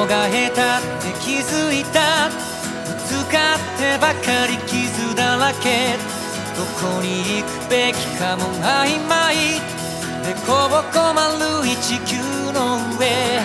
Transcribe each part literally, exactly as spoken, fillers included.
が下手って気づいた。ぶつかってばかり傷だらけ。どこに行くべきかも曖昧。でこぼこ丸い地球の上。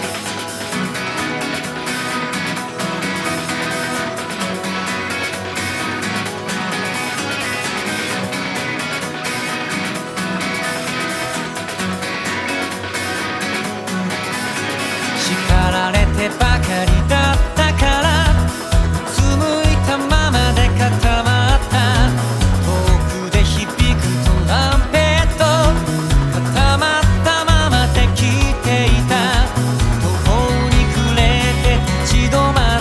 叱られてばかりだったから、うつむいたままで固まった。遠くで響くトランペット、固まったままで聞いていた。途方に暮れて立ち止まって、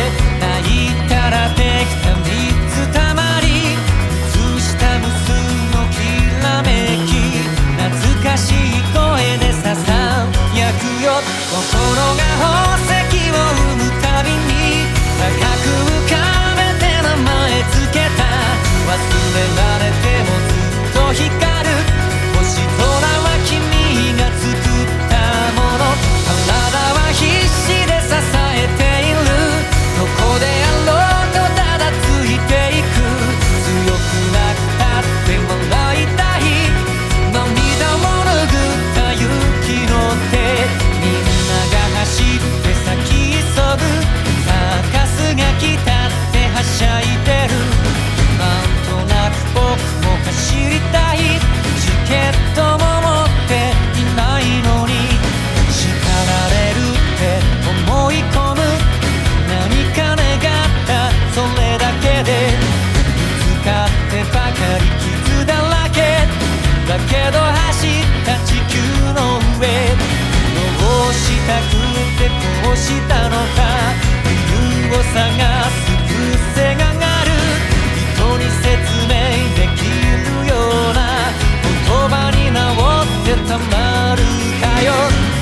泣いたらできた水たまり。映した無数のきらめき、懐かしい声でささやくよ。心が宝石を生むたびに高く浮かべて名前つけた。忘れられてもずっと光る星空は君が作ったもの。体は必死で支えている。どこであろうとただついていく。強くなったって笑いたい。涙を拭った雪の手。みんなが走って先急ぐ。サーカスが来たってはしゃいでる。なんとなく僕も走りたい。チケットも持っていないのに。叱られるって思い込む。何か願ったそれだけで。ぶつかってばかり傷だらけ。だけど走った地球の上。どうしたくてこうしたのか。理由を探す癖がある。人に説明できるような言葉に直ってたまるかよ。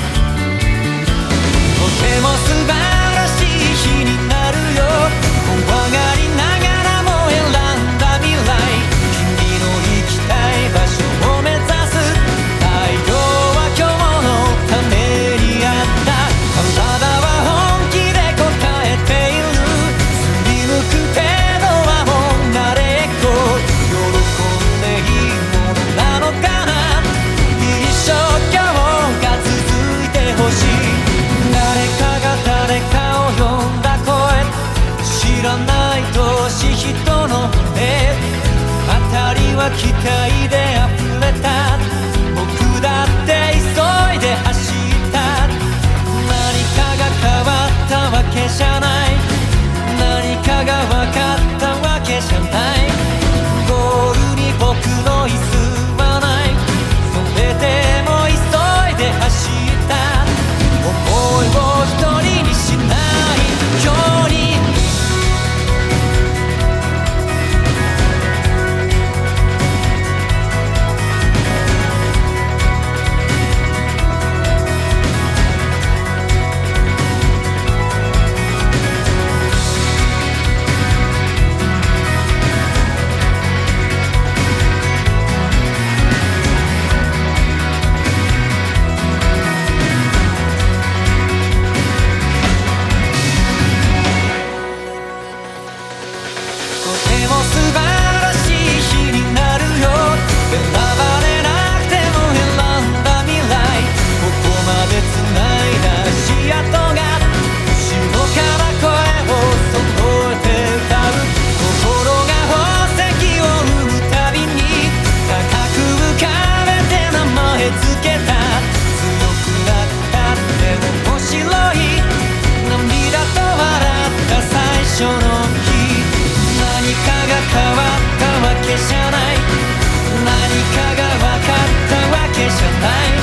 とても素晴らしい日になるよ。怖がりながらも選んだ未来。君の行きたい場所を目指す。太陽は今日のためにあった。体は本気で答えている。振り向く程度はもう慣れっこ。喜んでいいものなのかな。一生今日が続いてほしい。誰かが誰かを呼んだ声。知らない同士人の目。辺りは期待で溢れた。僕だって急いで走った。何かが変わったわけじゃない。何かが分かったわけじゃない。ゴールに僕の椅子はない。それでも急いで走った。思いを一人にしないように。とても素晴らしい日になるよ。選ばれなくても選んだ未来。ここまで繋いだ足跡が後ろから声を揃えて歌う。心が宝石を生むたびに高く浮かべて名前つけた。強くなったって面白い。涙と笑った最初の日。何かが変わったわけじゃない。何かが分かったわけじゃない。